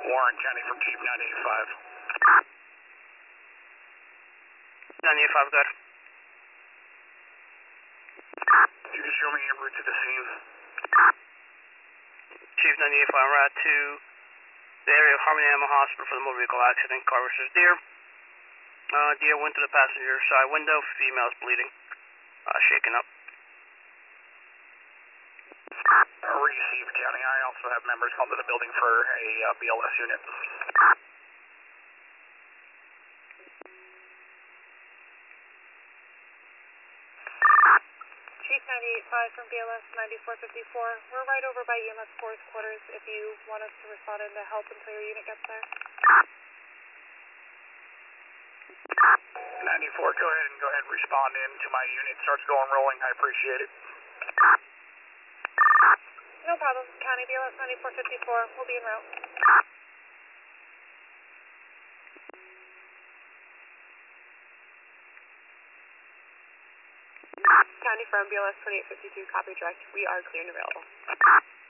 Warren County from Chief 985. 985, good. You can show me your route to the scene. Chief 985, en route to the area of Harmony Animal Hospital for the motor vehicle accident. Car versus deer. Deer went to the passenger side window. Female's bleeding. Shaken up. Received, County. I also have members come to the building for a BLS unit. Chief 985 from BLS 9454. We're right over by EMS 4's quarters if you want us to respond in to help until your unit gets there. 94, go ahead and respond in to my unit. Starts going rolling. I appreciate it. No problem. County BLS 9454. We'll be en route. County from BLS 2852. Copy direct. We are clear and available.